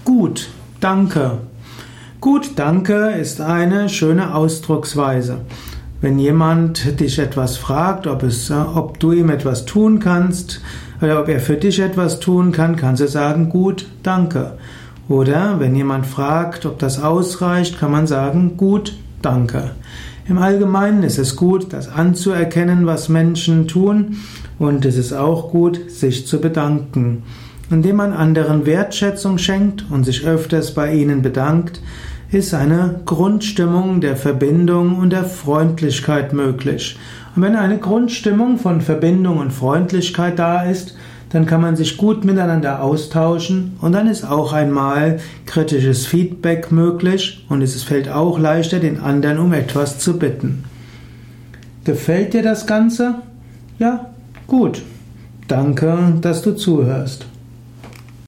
Gut, danke. Gut, danke ist eine schöne Ausdrucksweise. Wenn jemand dich etwas fragt, ob du ihm etwas tun kannst oder ob er für dich etwas tun kann, kannst du sagen, gut, danke. Oder wenn jemand fragt, ob das ausreicht, kann man sagen, gut, danke. Im Allgemeinen ist es gut, das anzuerkennen, was Menschen tun, und es ist auch gut, sich zu bedanken. Indem man anderen Wertschätzung schenkt und sich öfters bei ihnen bedankt, ist eine Grundstimmung der Verbindung und der Freundlichkeit möglich. Und wenn eine Grundstimmung von Verbindung und Freundlichkeit da ist, dann kann man sich gut miteinander austauschen, und dann ist auch einmal kritisches Feedback möglich, und es fällt auch leichter, den anderen um etwas zu bitten. Gefällt dir das Ganze? Ja, gut. Danke, dass du zuhörst.